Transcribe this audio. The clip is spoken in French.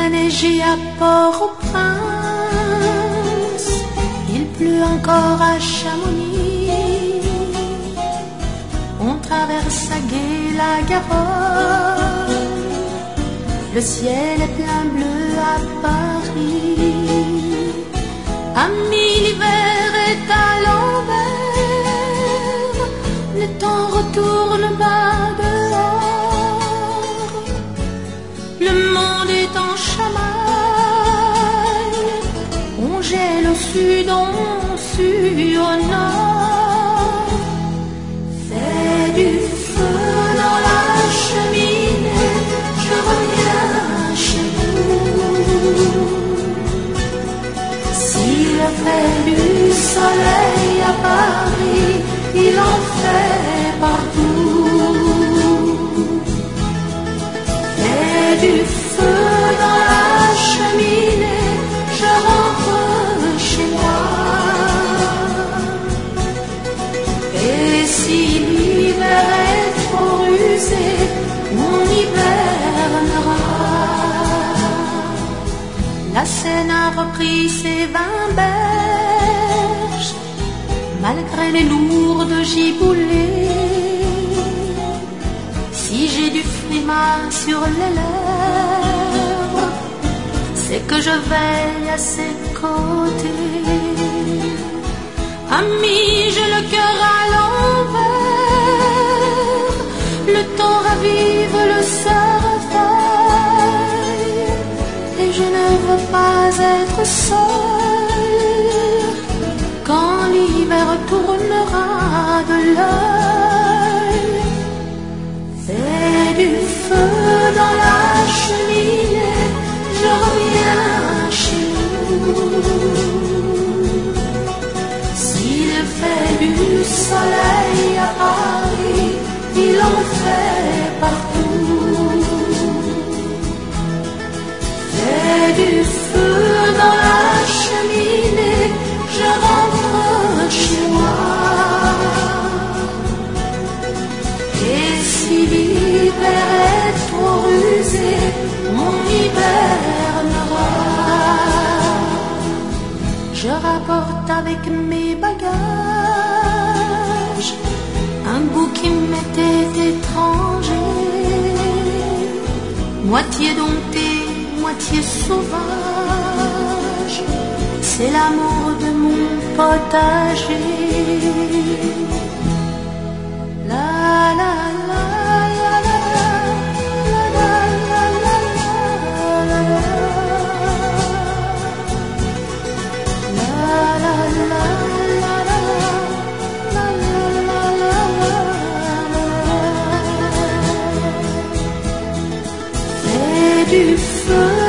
neiger à Port-au-Prince, il pleut encore à Chamonix. On traverse à gué la Garonne, le ciel est plein bleu à Paris. Ami, l'hiver est à l'envers, le temps retourne bas dehors. Le monde est en chamaille, on gèle au sud, on sue au nord. Fais du feu dans la cheminée, je reviens chez nous. S'il fait du soleil à Paris, il en fait partout. Fais du feu dans la cheminée, je rentre chez moi. Et si l'hiver est trop rusé, on hibernera. La Seine a repris ses 20 berges, malgré les lourdes giboulées. Si j'ai du frimas sur les lèvres, c'est que je veille à ses côtés. Ami, j'ai le cœur à l'envers, le temps ravive le cercueil, et je ne veux pas être seule quand l'hiver tournera de l'œil. Fais du feu dans la cheminée, je reviens chez nous. S'il fait du soleil à Paris, il en fait partout. Fais du feu dans la cheminée, je rentre chez moi. Et si l'hiver est trop rusé, on hibernera. Je rapporte avec mes bagages un goût qui m'était étranger, moitié dompté, moitié sauvage, c'est l'amour de mon potager. La la la la la la la la la la la. Fais du feu